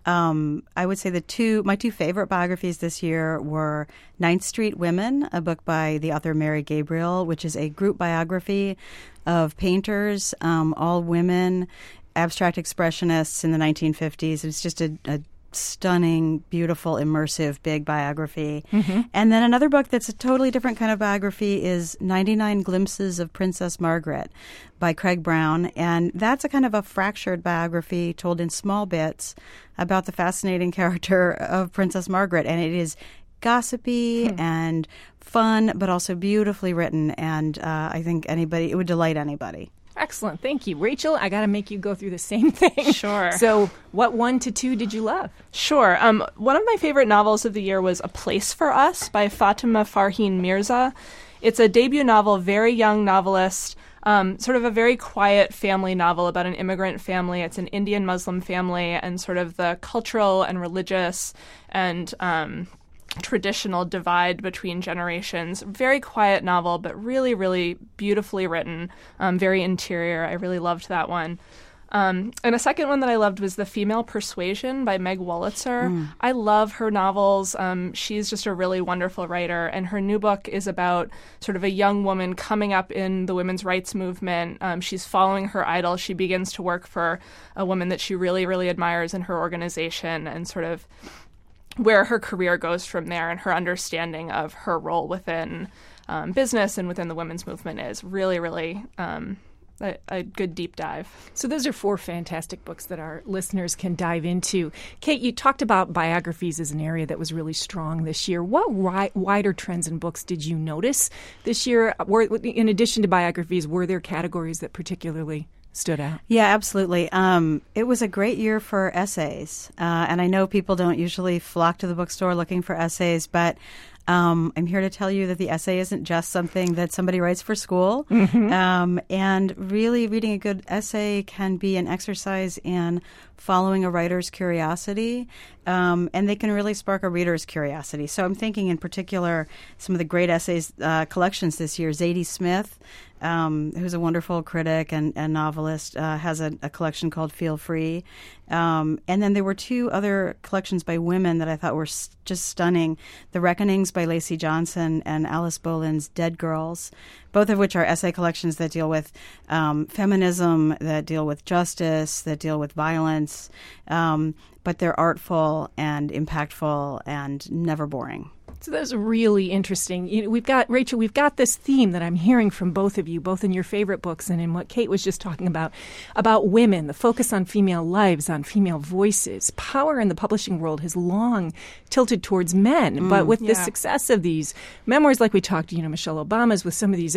um, I would say the two, my two favorite biographies this year were Ninth Street Women, a book by the author Mary Gabriel, which is a group biography of painters, um, all women, abstract expressionists in the nineteen fifties. It's just a, a stunning, beautiful, immersive, big biography. Mm-hmm. And then another book that's a totally different kind of biography is ninety-nine Glimpses of Princess Margaret by Craig Brown. And that's a kind of a fractured biography told in small bits about the fascinating character of Princess Margaret. And it is gossipy hmm. and fun, but also beautifully written. And uh, I think anybody, it would delight anybody. Excellent. Thank you. Rachel, I got to make you go through the same thing. Sure. So what one to two did you love? Sure. Um, one of my favorite novels of the year was A Place for Us by Fatima Farheen Mirza. It's a debut novel, very young novelist, um, sort of a very quiet family novel about an immigrant family. It's an Indian Muslim family and sort of the cultural and religious and um traditional divide between generations. Very quiet novel, but really, really beautifully written, um, very interior. I really loved that one. Um, and a second one that I loved was The Female Persuasion by Meg Wolitzer. Mm. I love her novels. Um, she's just a really wonderful writer, and her new book is about sort of a young woman coming up in the women's rights movement. Um, she's following her idol. She begins to work for a woman that she really, really admires in her organization, and sort of where her career goes from there, and her understanding of her role within um, business and within the women's movement is really, really um, a, a good deep dive. So those are four fantastic books that our listeners can dive into. Kate, you talked about biographies as an area that was really strong this year. What ri- wider trends in books did you notice this year? Were, in addition to biographies, were there categories that particularly stood out? Yeah, absolutely. Um, it was a great year for essays. Uh, and I know people don't usually flock to the bookstore looking for essays, but um, I'm here to tell you that the essay isn't just something that somebody writes for school. Mm-hmm. Um, and really, reading a good essay can be an exercise in following a writer's curiosity, um, and they can really spark a reader's curiosity. So I'm thinking in particular some of the great essays uh, collections this year. Zadie Smith, Um, who's a wonderful critic and, and novelist, uh, has a, a collection called Feel Free. Um, and then there were two other collections by women that I thought were s- just stunning. The Reckonings by Lacey Johnson and Alice Boland's Dead Girls, both of which are essay collections that deal with um, feminism, that deal with justice, that deal with violence. Um, but they're artful and impactful and never boring. So that's really interesting. You know, we've got, Rachel, we've got this theme that I'm hearing from both of you, both in your favorite books and in what Kate was just talking about, about women, the focus on female lives, on female voices. Power in the publishing world has long tilted towards men, mm, but with yeah. the success of these memoirs, like we talked, you know, Michelle Obama's, with some of these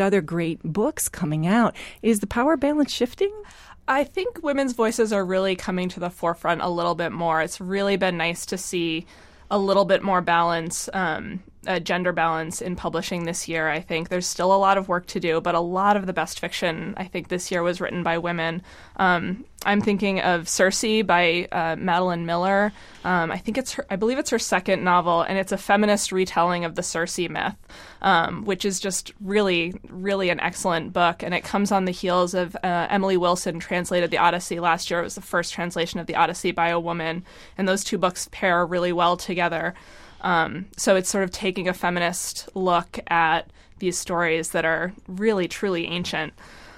other great books coming out. Is the power balance shifting? I think women's voices are really coming to the forefront a little bit more. It's really been nice to see a little bit more balance, um, uh, gender balance in publishing this year. I think there's still a lot of work to do, but a lot of the best fiction, I think, this year was written by women. Um, I'm thinking of Circe by uh, Madeline Miller. Um, I think it's her, I believe it's her second novel, and it's a feminist retelling of the Circe myth, um, which is just really, really an excellent book. And it comes on the heels of uh, Emily Wilson translated the Odyssey last year. It was the first translation of the Odyssey by a woman, and those two books pair really well together. Um, so it's sort of taking a feminist look at these stories that are really, truly ancient.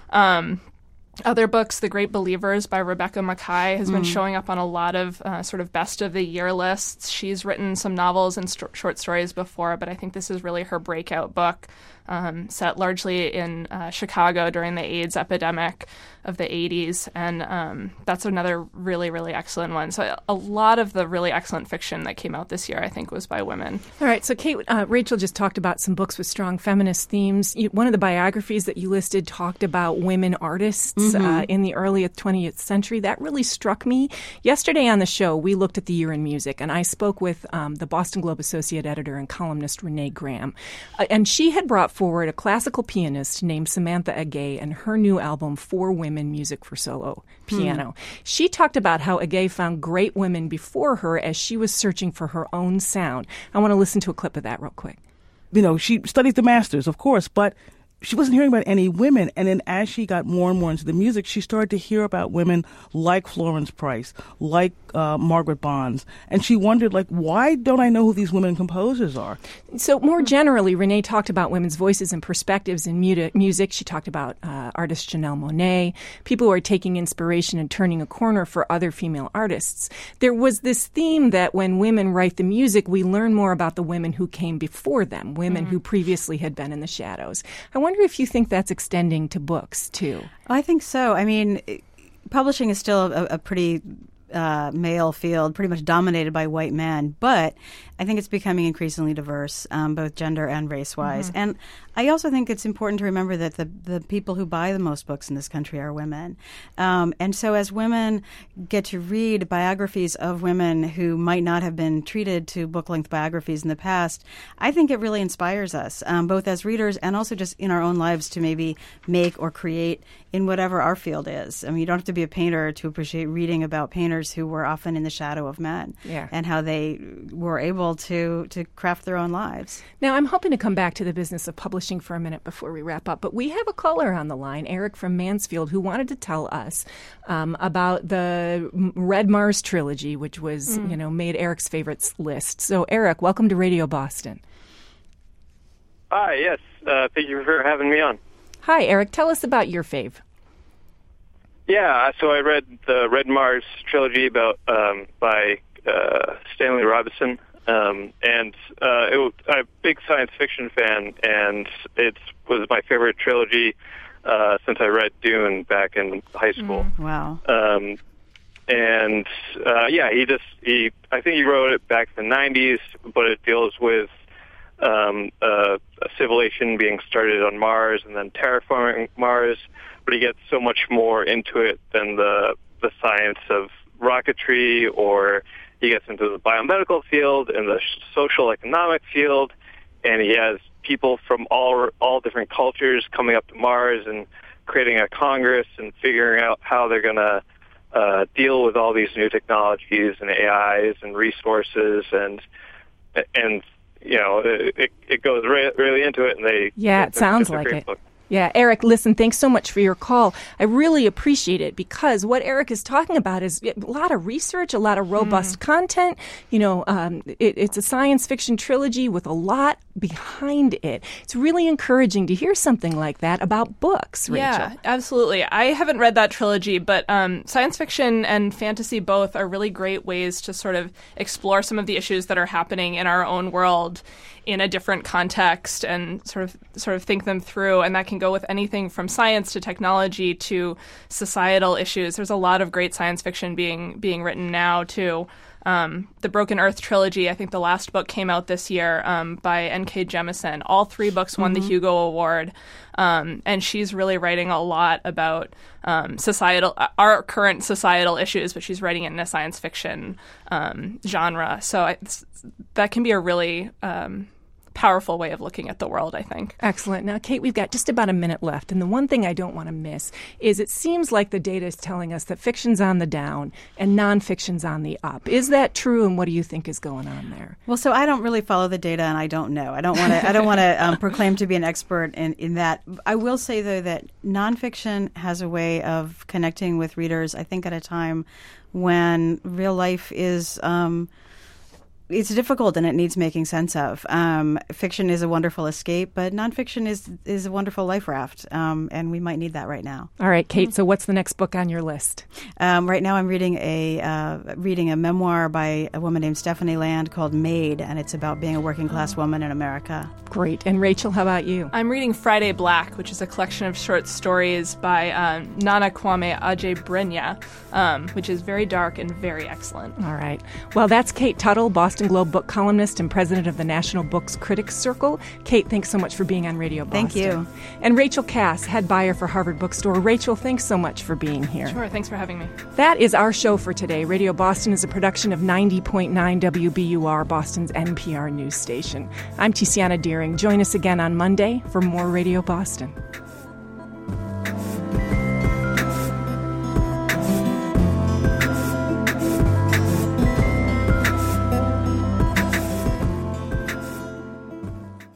Um, Other books, The Great Believers by Rebecca Makkai has mm. been showing up on a lot of uh, sort of best of the year lists. She's written some novels and st- short stories before, but I think this is really her breakout book, um, set largely in uh, Chicago during the AIDS epidemic of the eighties. And um, that's another really, really excellent one. So a lot of the really excellent fiction that came out this year, I think, was by women. All right. So, Kate, uh, Rachel just talked about some books with strong feminist themes. You, one of the biographies that you listed talked about women artists mm-hmm. uh, in the early twentieth century. That really struck me. Yesterday on the show, we looked at the year in music, and I spoke with um, the Boston Globe associate editor and columnist Renee Graham. Uh, and she had brought forward a classical pianist named Samantha Agay and her new album, For Women, Music for Solo Piano. Hmm. She talked about how Agay found great women before her as she was searching for her own sound. I want to listen to a clip of that real quick. You know, she studied the masters, of course, but she wasn't hearing about any women. And then as she got more and more into the music, she started to hear about women like Florence Price, like uh, Margaret Bonds. And she wondered, like, why don't I know who these women composers are? So more generally, Renee talked about women's voices and perspectives in mu- music. She talked about uh, artist Janelle Monáe, people who are taking inspiration and turning a corner for other female artists. There was this theme that when women write the music, we learn more about the women who came before them, women mm-hmm. who previously had been in the shadows. I wonder if you think that's extending to books, too. I think so. I mean, publishing is still a, a pretty uh, male field, pretty much dominated by white men, but I think it's becoming increasingly diverse, um, both gender and race-wise. Mm-hmm. And I also think it's important to remember that the, the people who buy the most books in this country are women. Um, and so as women get to read biographies of women who might not have been treated to book-length biographies in the past, I think it really inspires us, um, both as readers and also just in our own lives to maybe make or create in whatever our field is. I mean, you don't have to be a painter to appreciate reading about painters who were often in the shadow of men yeah. and how they were able to to craft their own lives. Now, I'm hoping to come back to the business of publishing for a minute before we wrap up, but we have a caller on the line, Eric from Mansfield, who wanted to tell us um, about the Red Mars trilogy, which was, mm. you know, made Eric's favorites list. So, Eric, welcome to Radio Boston. Hi, yes. Uh, thank you for having me on. Hi, Eric. Tell us about your fave. Yeah, so I read the Red Mars trilogy about um, by uh, Stanley Robinson. Um, and uh, it was, I'm a big science fiction fan, and it was my favorite trilogy uh, since I read Dune back in high school. Mm, wow. Um, and uh, yeah, he just he I think he wrote it back in the nineties, but it deals with um, uh, a civilization being started on Mars and then terraforming Mars. But he gets so much more into it than the the science of rocketry, or he gets into the biomedical field and the social economic field, and he has people from all all different cultures coming up to Mars and creating a congress and figuring out how they're going to uh, deal with all these new technologies and A Is and resources, and and you know it it goes re- really into it, and they yeah it sounds like it. Book. Yeah, Eric, listen, thanks so much for your call. I really appreciate it, because what Eric is talking about is a lot of research, a lot of robust mm. content. You know, um, it, it's a science fiction trilogy with a lot behind it. It's really encouraging to hear something like that about books, Rachel. Yeah, absolutely. I haven't read that trilogy, but um, science fiction and fantasy both are really great ways to sort of explore some of the issues that are happening in our own world in a different context and sort of sort of think them through. And that can go with anything from science to technology to societal issues. There's a lot of great science fiction being being written now, too. um, the Broken Earth trilogy. I think the last book came out this year um, by N K Jemisin. All three books won Mm-hmm. the Hugo Award. Um, and she's really writing a lot about um, societal, our current societal issues, but she's writing it in a science fiction um, genre. So I, that can be a really um, powerful way of looking at the world, I think. Excellent. Now, Kate, we've got just about a minute left. And the one thing I don't want to miss is it seems like the data is telling us that fiction's on the down and nonfiction's on the up. Is that true? And what do you think is going on there? Well, so I don't really follow the data, and I don't know. I don't want to. I don't want to um, proclaim to be an expert in, in that. I will say though that nonfiction has a way of connecting with readers. I think at a time when real life is. Um, It's difficult and it needs making sense of. Um, fiction is a wonderful escape, but nonfiction is is a wonderful life raft, um, and we might need that right now. All right, Kate. So, what's the next book on your list? Um, right now, I'm reading a uh, reading a memoir by a woman named Stephanie Land called "Maid," and it's about being a working class woman in America. Great. And Rachel, how about you? I'm reading Friday Black, which is a collection of short stories by um, Nana Kwame Adjei-Brenyah, um, which is very dark and very excellent. All right. Well, that's Kate Tuttle, Boston Globe book columnist and president of the National Books Critics Circle. Kate, thanks so much for being on Radio Boston. Thank you. And Rachel Cass, head buyer for Harvard Bookstore. Rachel, thanks so much for being here. Sure. Thanks for having me. That is our show for today. Radio Boston is a production of ninety point nine W B U R, Boston's N P R news station. I'm Tiziana Deering. Join us again on Monday for more Radio Boston.